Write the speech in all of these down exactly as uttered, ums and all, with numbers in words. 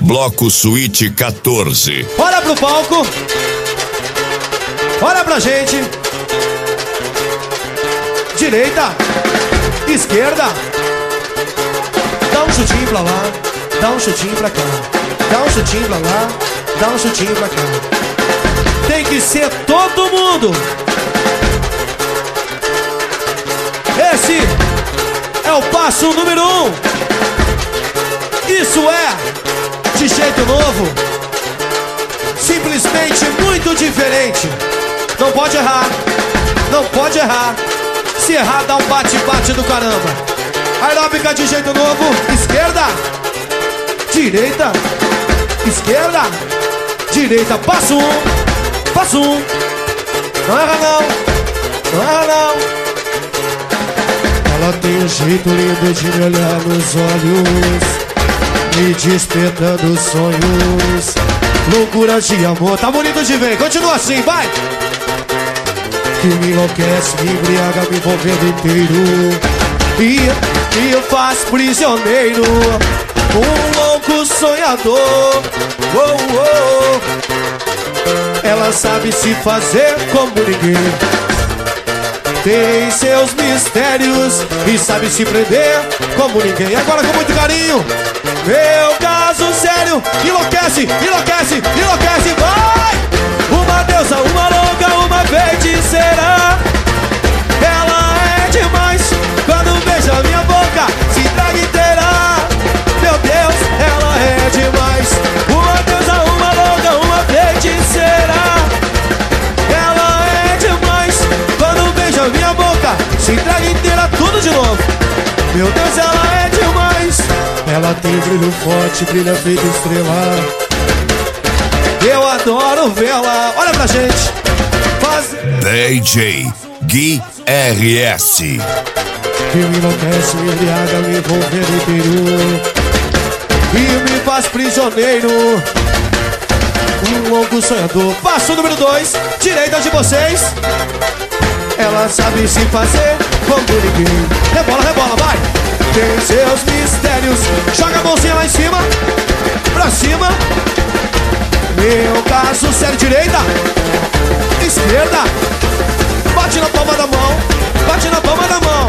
Bloco Suíte quatorze. Olha pro palco. Olha pra gente. Direita, esquerda. Dá um chutinho pra lá, dá um chutinho pra cá. Dá um chutinho pra lá, dá um chutinho pra cá. Tem que ser todo mundo. Esse é o passo número um. Isso é de jeito novo, simplesmente muito diferente. Não pode errar, não pode errar. Se errar dá um bate-bate do caramba. Aeróbica de jeito novo. Esquerda, direita, esquerda, direita. Passo um, passo um. Não erra não, não erra não. Ela tem um jeito lindo de me olhar nos olhos, me despertando sonhos, loucura de amor. Tá bonito de ver, continua assim, vai. Que me enlouquece, me embriaga, me envolvendo inteiro E me faz prisioneiro, um louco sonhador. Oh, oh. Ela sabe se fazer como ninguém, tem seus mistérios e sabe se prender como ninguém. Agora com muito carinho, meu caso sério. Enlouquece, enlouquece, enlouquece, vai! Uma deusa, uma louca, uma feiticeira. Ela é demais, quando beija minha boca se entrega inteira. Meu Deus, ela é demais. Uma deusa, uma louca, uma feiticeira. Ela é demais, quando beija minha boca se entrega inteira. Tudo de novo. Meu Deus, ela é demais. Ela tem brilho forte, brilha feito estrela. Eu adoro vê-la. Olha pra gente. Faz... D J Gui R S. Que me enlouquece, me embriaga, me envolvendo inteiro e me faz prisioneiro, um louco sonhador. Passo número dois, direita de vocês. Ela sabe se fazer como ninguém. Rebola, rebola, vai. Tem seus mistérios. Joga a mãozinha lá em cima, pra cima. Meu caso sério, direita, esquerda. Bate na palma da mão, bate na palma da mão.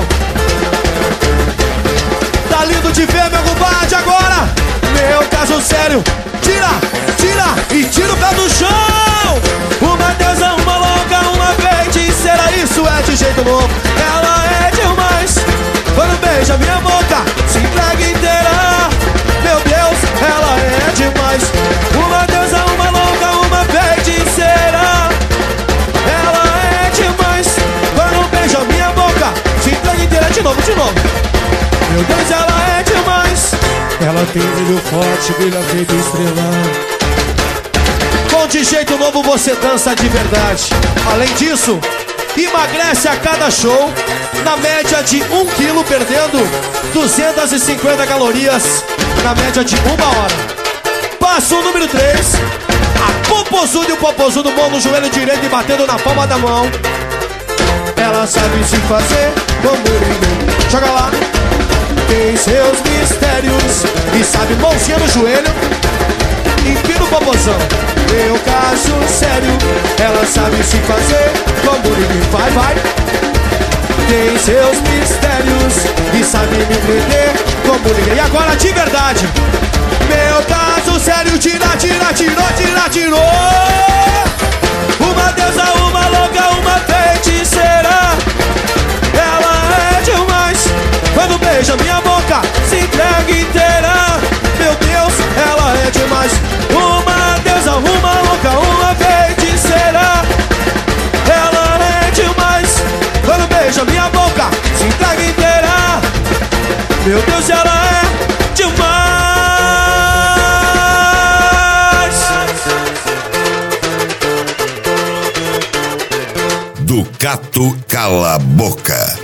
Tá lindo de ver, meu compadre, agora. Meu caso sério, tira, tira e tira o pé do chão. Uma deusa, uma louca, uma feiticeira. Isso é de jeito novo. Ela é demais, quando beija minha boca se entrega inteira. Meu Deus, ela é demais. Uma deusa, uma louca, uma feiticeira. Ela é demais, quando beija minha boca se entrega inteira. De novo, de novo. Meu Deus, ela é demais. Ela tem brilho forte, brilha feito estrela. Com de jeito novo você dança de verdade. Além disso, emagrece a cada show, na média de um quilo, perdendo duzentas e cinquenta calorias na média de uma hora. Passo número três. A popozuda e o popozudo mão no joelho direito e batendo na palma da mão. Ela sabe se fazer como ninguém. Joga lá. Tem seus mistérios e sabe, mãozinha no joelho, empina o popozão. Meu caso sério, ela sabe se fazer como ninguém. Vai, vai. Tem seus mistérios e sabe me prender como ninguém. E agora de verdade. Meu caso sério, tira, tira, tirou, tira, tirou. Uma deusa, uma louca, uma feiticeira. Ela é demais, quando beija minha boca se entrega inteira. Meu Deus, ela é demais. Uma deusa, uma louca, uma feiticeira. Ela é demais, quando beija minha boca se entrega inteira. Meu Deus, ela é demais. Ducato Cala a Boca.